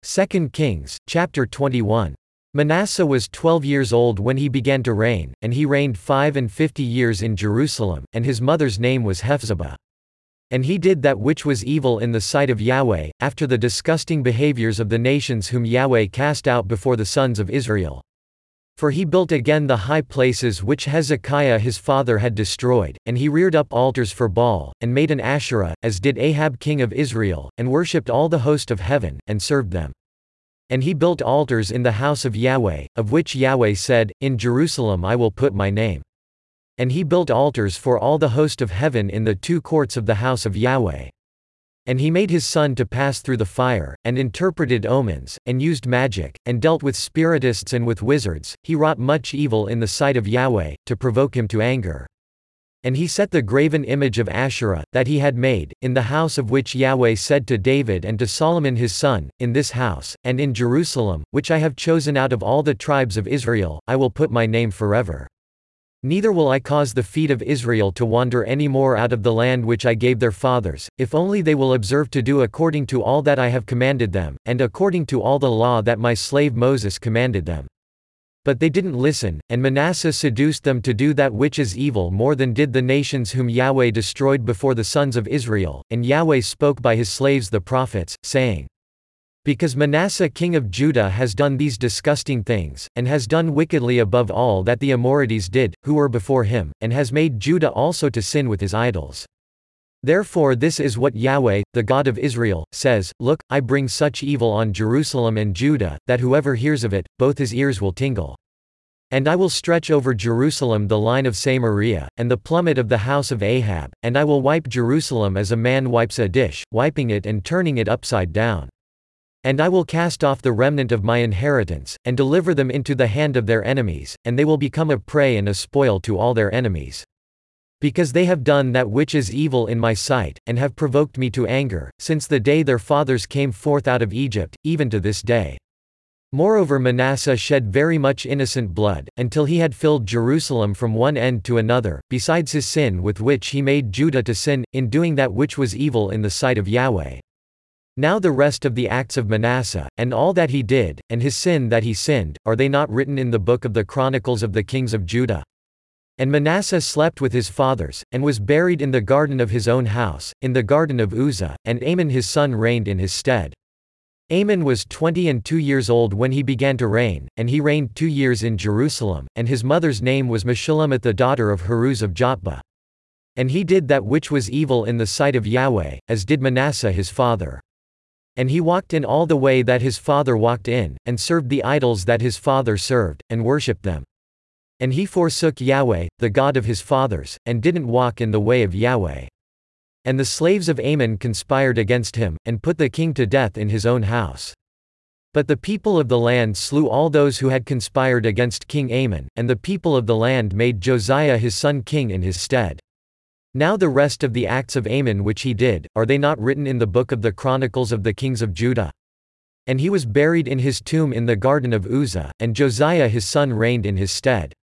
2 Kings, chapter 21. Manasseh was 12 years old when he began to reign, and he reigned 55 years in Jerusalem, and his mother's name was Hephzibah. And he did that which was evil in the sight of Yahweh, after the disgusting behaviors of the nations whom Yahweh cast out before the sons of Israel. For he built again the high places which Hezekiah his father had destroyed, and he reared up altars for Baal, and made an Asherah, as did Ahab king of Israel, and worshipped all the host of heaven, and served them. And he built altars in the house of Yahweh, of which Yahweh said, In Jerusalem I will put my name. And he built altars for all the host of heaven in the two courts of the house of Yahweh. And he made his son to pass through the fire, and interpreted omens, and used magic, and dealt with spiritists and with wizards. He wrought much evil in the sight of Yahweh, to provoke him to anger. And he set the graven image of Asherah, that he had made, in the house of which Yahweh said to David and to Solomon his son, In this house, and in Jerusalem, which I have chosen out of all the tribes of Israel, I will put my name forever. Neither will I cause the feet of Israel to wander any more out of the land which I gave their fathers, if only they will observe to do according to all that I have commanded them, and according to all the law that my slave Moses commanded them. But they didn't listen, and Manasseh seduced them to do that which is evil more than did the nations whom Yahweh destroyed before the sons of Israel. And Yahweh spoke by his slaves the prophets, saying, Because Manasseh king of Judah has done these disgusting things, and has done wickedly above all that the Amorites did, who were before him, and has made Judah also to sin with his idols. Therefore this is what Yahweh, the God of Israel, says, Look, I bring such evil on Jerusalem and Judah, that whoever hears of it, both his ears will tingle. And I will stretch over Jerusalem the line of Samaria, and the plummet of the house of Ahab, and I will wipe Jerusalem as a man wipes a dish, wiping it and turning it upside down. And I will cast off the remnant of my inheritance, and deliver them into the hand of their enemies, and they will become a prey and a spoil to all their enemies. Because they have done that which is evil in my sight, and have provoked me to anger, since the day their fathers came forth out of Egypt, even to this day. Moreover Manasseh shed very much innocent blood, until he had filled Jerusalem from one end to another, besides his sin with which he made Judah to sin, in doing that which was evil in the sight of Yahweh. Now the rest of the acts of Manasseh, and all that he did, and his sin that he sinned, are they not written in the book of the Chronicles of the kings of Judah? And Manasseh slept with his fathers, and was buried in the garden of his own house, in the garden of Uzzah, and Amon his son reigned in his stead. Amon was 22 years old when he began to reign, and he reigned 2 years in Jerusalem, and his mother's name was Meshullemeth the daughter of Haruz of Jotbah. And he did that which was evil in the sight of Yahweh, as did Manasseh his father. And he walked in all the way that his father walked in, and served the idols that his father served, and worshipped them. And he forsook Yahweh, the God of his fathers, and didn't walk in the way of Yahweh. And the slaves of Amon conspired against him, and put the king to death in his own house. But the people of the land slew all those who had conspired against King Amon, and the people of the land made Josiah his son king in his stead. Now the rest of the acts of Amon which he did, are they not written in the book of the Chronicles of the kings of Judah? And he was buried in his tomb in the garden of Uzzah, and Josiah his son reigned in his stead.